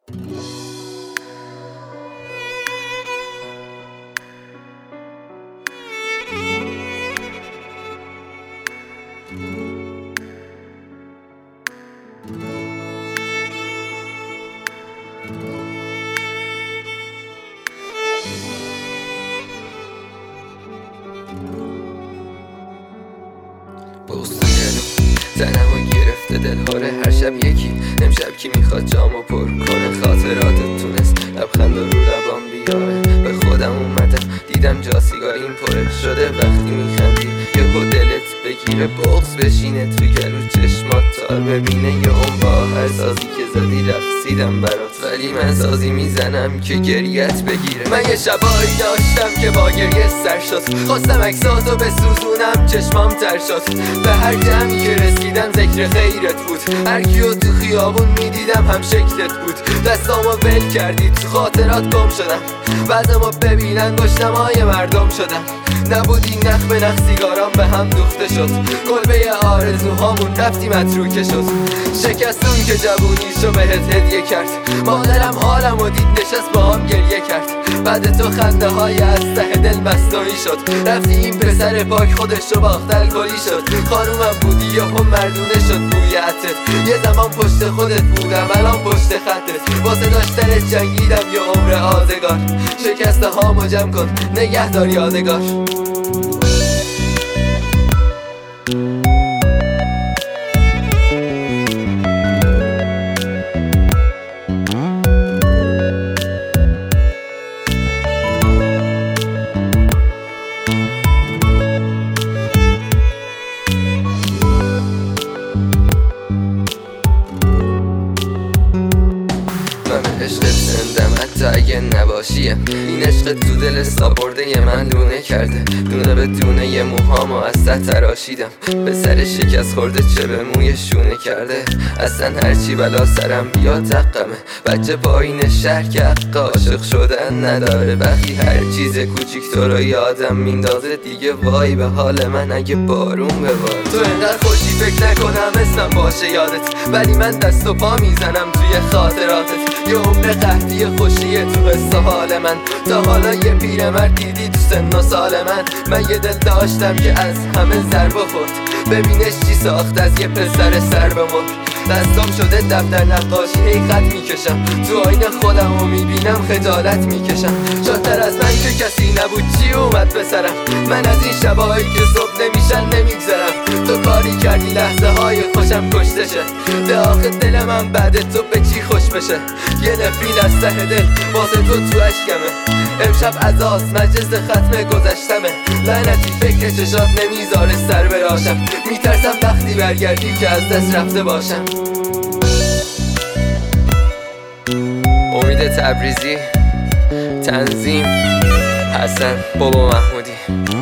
تنمو گرفته دلهاره هر شب یکی. امشب کی میخواد جامو پر کنه؟ خاطراتت تونست لبخند رو لبام بیاره. به خودم اومدم دیدم جا سیگاریم پره شده. وقتی میخندی یهو دلت بگیره بغض بشینه تو گلو چشمات تار ببینه. یه با هر سازی که زدی رقصیدم برات، ولی من سازی میزنم که گریت بگیره. من یه شبایی داشتم که با گریه سر شد، خواستم عکساتو بسوزونم چشمام تر شد. به هر جمعی که رسیدم ذکر خیرت بود، هر کیو تو خیابون میدیدم هم شکلت بود. دستامو ول کردی تو خاطرات گم شدم، بعدمو ببینن گشتمای مردم شدم. نبودی نخ به نخ سیگارام به هم دوخته شد، کلبه آرزوهامون رفتی متروکه شد. شکستون که جوونیشو بهت هدیه کرد، مادرم حالمو دید نشست با هم گریه کرد. بعد تو خنده های از ته دل مصنوعی شد، رفتی این پسر پاک خودشو باخت الکلی شد. خانومم بودی یهو مردونه شد بوی عطرت، یه زمان پشت خودت بودم الان پشت خطت. واسه داشتنت جنگیدم یه عمر آزگار، شکسته هامو جمع کن نگهدار یادگار. عشق زندم حتی اگه نباشیم، این عشق تو دل سابرده یه من لونه کرده. دونه به دونه یه موهامو از سر تراشیدم، به سر شکست خورده چه به موی شونه کرده. اصلا هرچی بلا سرم بیاد دقمه، بچه پایین شهر که حق عاشق شدن نداره. وقتی هر چیز کوچیک تو رو یادم میندازه دیگه وای به حال من اگه بارون بباره. تو انقدر خوشی فکر نکنم اسمم باشه یادت، ولی من دست و پا میزنم توی خاطراتت. یه عمر قحطی خوشیه تو قصه حال من، تا حالا یه پیرمرد دیدی تو سن و سال من یه دل داشتم که از همه ضربه خورد، ببینش چی ساخت از یه پسر سر به مهر. دستام شده دفتر نقاشی هی خط میکشم، تو آینه خودمو میبینم خجالت میکشم. شادتر از من که کسی نبود چی اومد به سرم، من از این شبایی که صبح نمیشن نمیگذرم. تو کاری کردی لحظه های خوشم کشته شه، به آخر دل من بعد تو به چی خوش بشه. یه نفرین از ته دل واسه تو اشکمه، امشب عزاز مجلس ختم گذشتمه. لعنتی فکر چشات نمیذاره سر براشم، میترسم وقتی برگردی که از دست رفته باشم. امید تبریزی، تنظیم حسن بابا محمودی.